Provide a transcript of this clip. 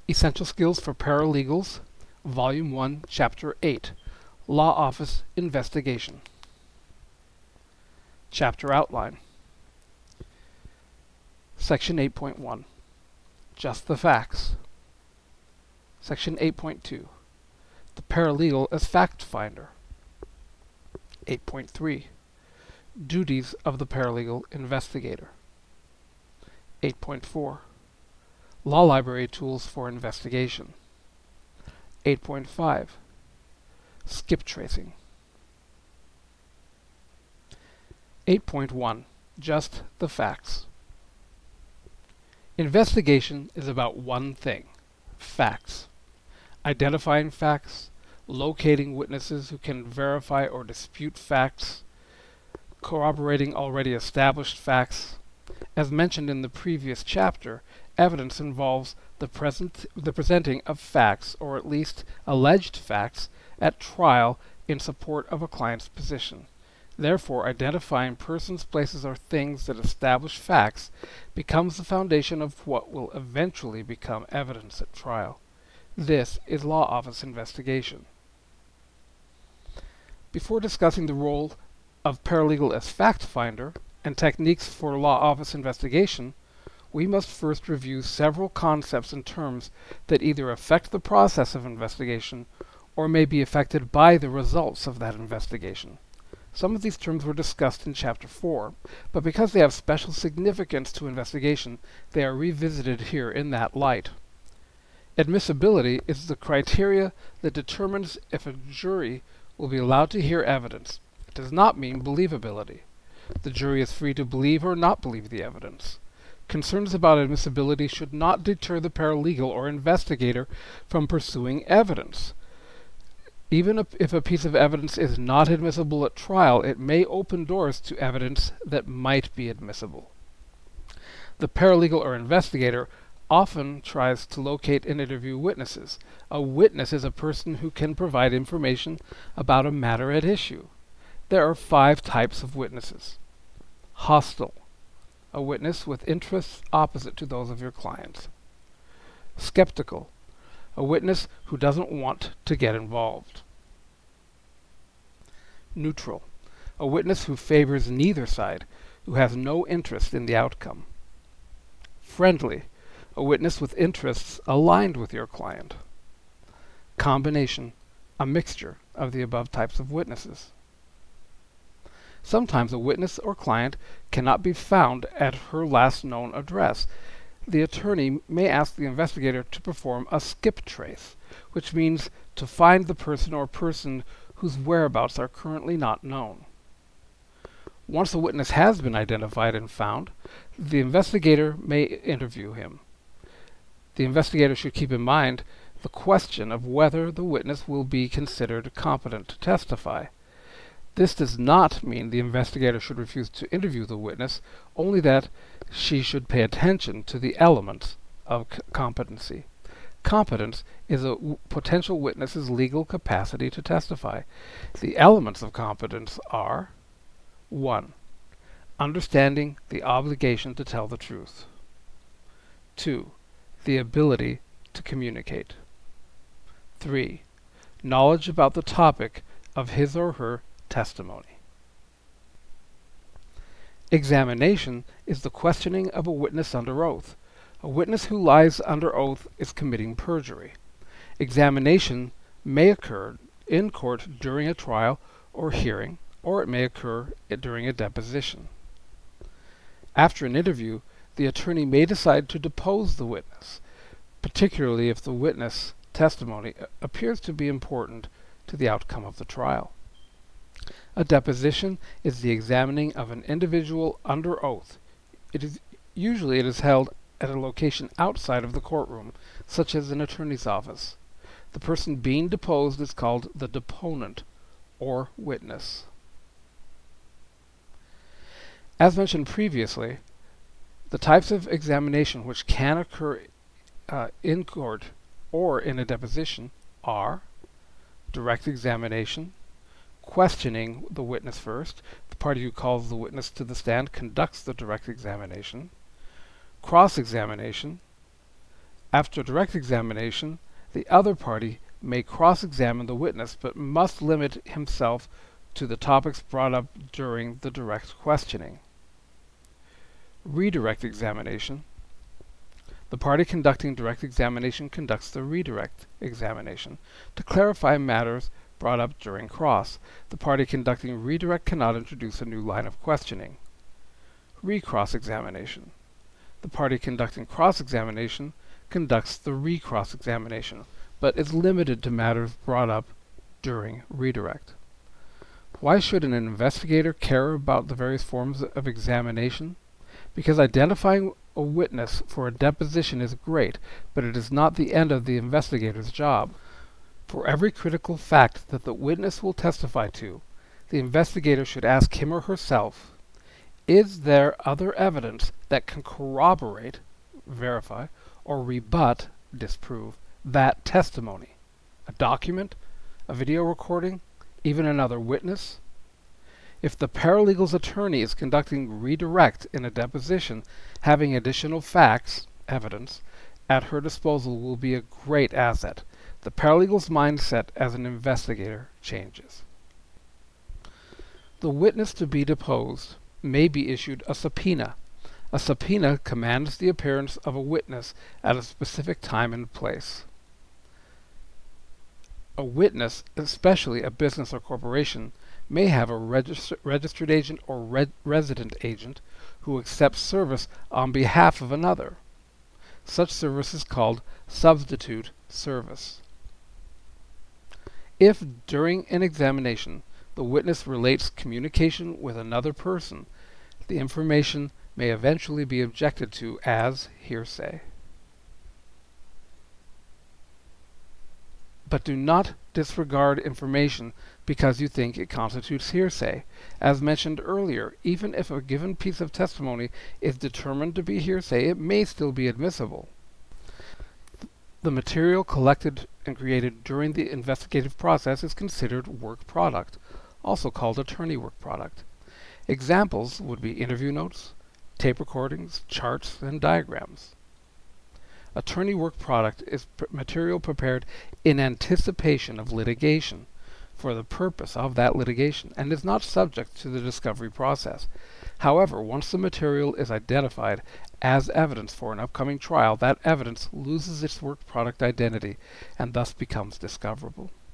Essential Skills for Paralegals, Volume 1, Chapter 8, Law Office Investigation. Chapter Outline. Section 8.1, Just the Facts. Section 8.2, The Paralegal as Fact Finder. 8.3, Duties of the Paralegal Investigator. 8.4, Law Library Tools for Investigation. 8.5, Skip Tracing. 8.1, Just the Facts. Investigation is about one thing: facts. Identifying facts, locating witnesses who can verify or dispute facts, corroborating already established facts. As mentioned in the previous chapter, evidence involves the presenting of facts, or at least alleged facts, at trial in support of a client's position. Therefore, identifying persons, places, or things that establish facts becomes the foundation of what will eventually become evidence at trial. This is law office investigation. Before discussing the role of paralegal as fact finder and techniques for law office investigation, we must first review several concepts and terms that either affect the process of investigation or may be affected by the results of that investigation. Some of these terms were discussed in Chapter 4, but because they have special significance to investigation, they are revisited here in that light. Admissibility is the criteria that determines if a jury will be allowed to hear evidence. It does not mean believability. The jury is free to believe or not believe the evidence. Concerns about admissibility should not deter the paralegal or investigator from pursuing evidence. Even if a piece of evidence is not admissible at trial, it may open doors to evidence that might be admissible. The paralegal or investigator often tries to locate and interview witnesses. A witness is a person who can provide information about a matter at issue. There are 5 types of witnesses. Hostile, a witness with interests opposite to those of your client. Skeptical, a witness who doesn't want to get involved. Neutral, a witness who favors neither side, who has no interest in the outcome. Friendly, a witness with interests aligned with your client. Combination, a mixture of the above types of witnesses. Sometimes a witness or client cannot be found at her last known address. The attorney may ask the investigator to perform a skip trace, which means to find the person or person whose whereabouts are currently not known. Once a witness has been identified and found, the investigator may interview him. The investigator should keep in mind the question of whether the witness will be considered competent to testify. This does not mean the investigator should refuse to interview the witness, only that she should pay attention to the elements of competency. Competence is a potential witness's legal capacity to testify. The elements of competence are: 1. Understanding the obligation to tell the truth. 2. The ability to communicate. 3. Knowledge about the topic of his or her testimony. Examination is the questioning of a witness under oath. A witness who lies under oath is committing perjury. Examination may occur in court during a trial or hearing, or it may occur during a deposition. After an interview, the attorney may decide to depose the witness, particularly if the witness testimony appears to be important to the outcome of the trial. A deposition is the examining of an individual under oath. Usually it is held at a location outside of the courtroom, such as an attorney's office. The person being deposed is called the deponent, or witness. As mentioned previously, the types of examination which can occur in court or in a deposition are direct examination, questioning the witness first. The party who calls the witness to the stand conducts the direct examination. Cross-examination, After direct examination, the other party may cross-examine the witness but must limit himself to the topics brought up during the direct questioning. Redirect examination. The party conducting direct examination conducts the redirect examination to clarify matters brought up during cross. The party conducting redirect cannot introduce a new line of questioning. Recross examination. The party conducting cross-examination conducts the recross examination, but is limited to matters brought up during redirect. Why should an investigator care about the various forms of examination? Because identifying a witness for a deposition is great, but it is not the end of the investigator's job. For every critical fact that the witness will testify to, the investigator should ask him or herself, is there other evidence that can corroborate, verify, or rebut, disprove, that testimony? A document, a video recording, even another witness? If the paralegal's attorney is conducting redirect in a deposition, having additional facts, evidence, at her disposal will be a great asset. The paralegal's mindset as an investigator changes. The witness to be deposed may be issued a subpoena. A subpoena commands the appearance of a witness at a specific time and place. A witness, especially a business or corporation, may have a registered agent or resident agent who accepts service on behalf of another. Such service is called substitute service. If during an examination the witness relates communication with another person, the information may eventually be objected to as hearsay. But do not disregard information because you think it constitutes hearsay. As mentioned earlier, even if a given piece of testimony is determined to be hearsay, it may still be admissible. The material collected and created during the investigative process is considered work product, also called attorney work product. Examples would be interview notes, tape recordings, charts, and diagrams. Attorney work product is material prepared in anticipation of litigation for the purpose of that litigation and is not subject to the discovery process. However, once the material is identified as evidence for an upcoming trial, that evidence loses its work product identity and thus becomes discoverable.